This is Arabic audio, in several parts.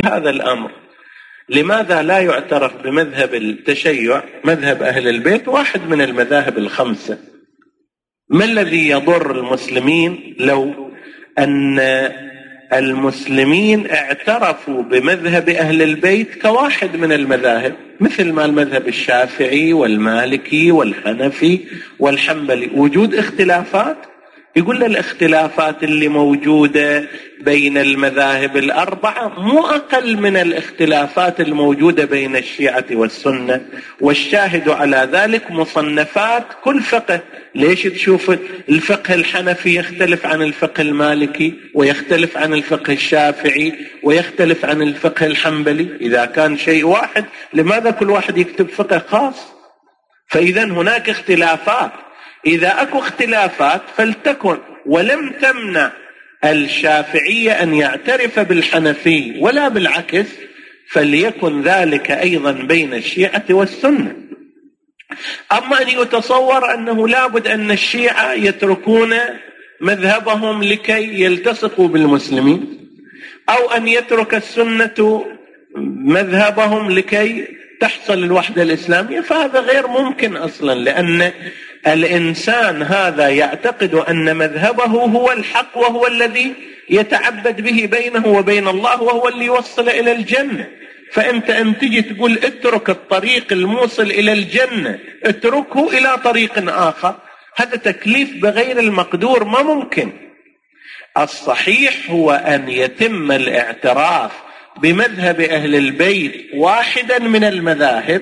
هذا الأمر لماذا لا يعترف بمذهب التشيع مذهب أهل البيت واحد من المذاهب الخمسة؟ ما الذي يضر المسلمين لو أن المسلمين اعترفوا بمذهب أهل البيت كواحد من المذاهب، مثل ما المذهب الشافعي والمالكي والحنفي والحنبلي وجود اختلافات؟ يقول الاختلافات اللي موجودة بين المذاهب الأربعة مو أقل من الاختلافات الموجودة بين الشيعة والسنة، والشاهد على ذلك مصنفات كل فقه. ليش تشوف الفقه الحنفي يختلف عن الفقه المالكي ويختلف عن الفقه الشافعي ويختلف عن الفقه الحنبلي؟ إذا كان شيء واحد لماذا كل واحد يكتب فقه خاص؟ فإذا هناك اختلافات. إذا أكو اختلافات فلتكن، ولم تمنع الشافعية أن يعترف بالحنفي ولا بالعكس، فليكن ذلك أيضا بين الشيعة والسنة. أما أن يتصور أنه لابد أن الشيعة يتركون مذهبهم لكي يلتصقوا بالمسلمين، أو أن يترك السنة مذهبهم لكي تحصل الوحدة الإسلامية، فهذا غير ممكن أصلا، لأن الإنسان هذا يعتقد أن مذهبه هو الحق وهو الذي يتعبد به بينه وبين الله وهو اللي يوصل إلى الجنة. فأنت أن تجي تقول اترك الطريق الموصل إلى الجنة اتركه إلى طريق آخر، هذا تكليف بغير المقدور، ما ممكن. الصحيح هو أن يتم الاعتراف بمذهب أهل البيت واحدا من المذاهب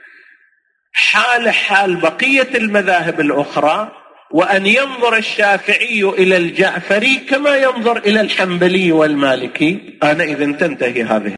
حال بقية المذاهب الأخرى، وأن ينظر الشافعي إلى الجعفري كما ينظر إلى الحنبلي والمالكي. أنا إذن تنتهي هذه